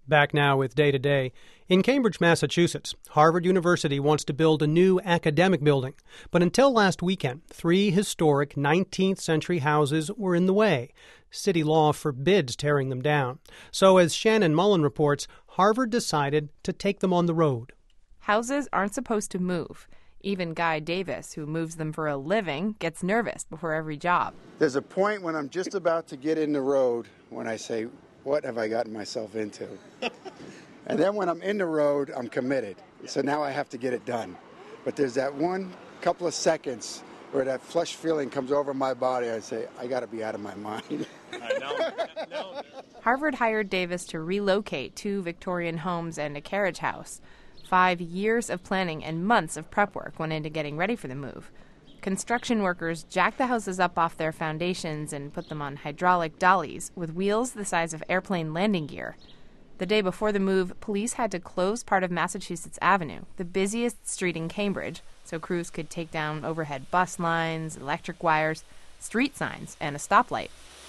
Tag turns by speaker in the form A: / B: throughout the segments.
A: Back now with Day to Day. In Cambridge, Massachusetts, Harvard University wants to build a new academic building. But until last weekend, 3 historic 19th century houses were in the way. City law forbids tearing them down. So as Shannon Mullen reports, Harvard decided to take them on the road.
B: Houses aren't supposed to move. Even Guy Davis, who moves them for a living, gets nervous before every job.
C: There's a point when I'm just about to get in the road when I say, what have I gotten myself into? And then when I'm in the road, I'm committed. So now I have to get it done. But there's that one couple of seconds where that flush feeling comes over my body. I say, I got to be out of my mind.
D: I know.
B: Harvard hired Davis to relocate 2 Victorian homes and a carriage house. 5 years of planning and months of prep work went into getting ready for the move. Construction workers jacked the houses up off their foundations and put them on hydraulic dollies with wheels the size of airplane landing gear. The day before the move, police had to close part of Massachusetts Avenue, the busiest street in Cambridge, so crews could take down overhead bus lines, electric wires, street signs, and a stoplight.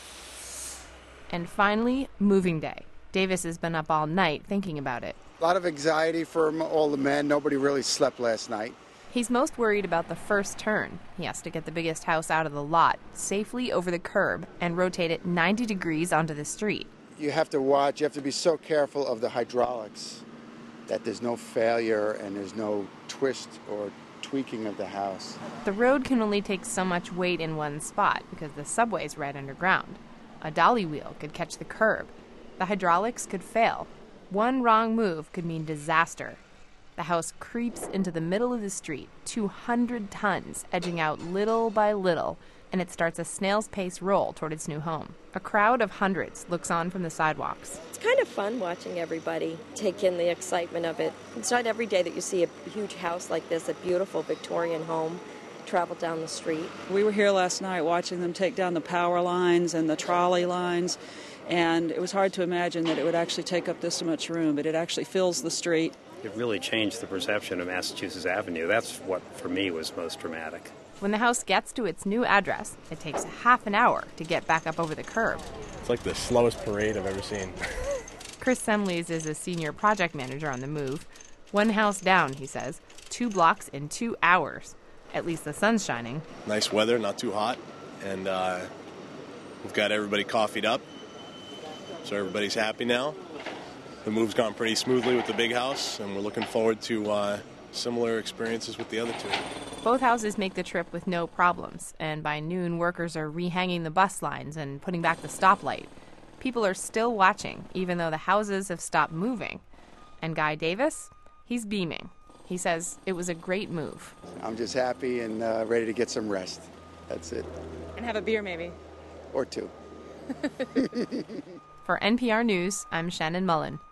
B: And finally, moving day. Davis has been up all night thinking about it.
C: A lot of anxiety for all the men. Nobody really slept last night.
B: He's most worried about the first turn. He has to get the biggest house out of the lot, safely over the curb, and rotate it 90 degrees onto the street.
C: You have to watch. You have to be so careful of the hydraulics that there's no failure and there's no twist or tweaking of the house.
B: The road can only take so much weight in one spot because the subway's right underground. A dolly wheel could catch the curb. The hydraulics could fail. One wrong move could mean disaster. The house creeps into the middle of the street, 200 tons, edging out little by little, and it starts a snail's pace roll toward its new home. A crowd of hundreds looks on from the sidewalks.
E: It's kind of fun watching everybody take in the excitement of it. It's not every day that you see a huge house like this, a beautiful Victorian home, travel down the street.
F: We were here last night watching them take down the power lines and the trolley lines, and it was hard to imagine that it would actually take up this much room, but it actually fills the street.
D: It really changed the perception of Massachusetts Avenue. That's what, for me, was most dramatic.
B: When the house gets to its new address, it takes half an hour to get back up over the curb.
G: It's like the slowest parade I've ever seen.
B: Chris Semles is a senior project manager on the move. 1 house down, he says, 2 blocks in 2 hours. At least the sun's shining.
G: Nice weather, not too hot, and we've got everybody coffeeed up, so everybody's happy now. The move's gone pretty smoothly with the big house, and we're looking forward to similar experiences with the other 2.
B: Both houses make the trip with no problems, and by noon, workers are rehanging the bus lines and putting back the stoplight. People are still watching, even though the houses have stopped moving. And Guy Davis, he's beaming. He says it was a great move.
C: I'm just happy and ready to get some rest. That's it.
B: And have a beer, maybe.
C: Or 2.
B: For NPR News, I'm Shannon Mullen.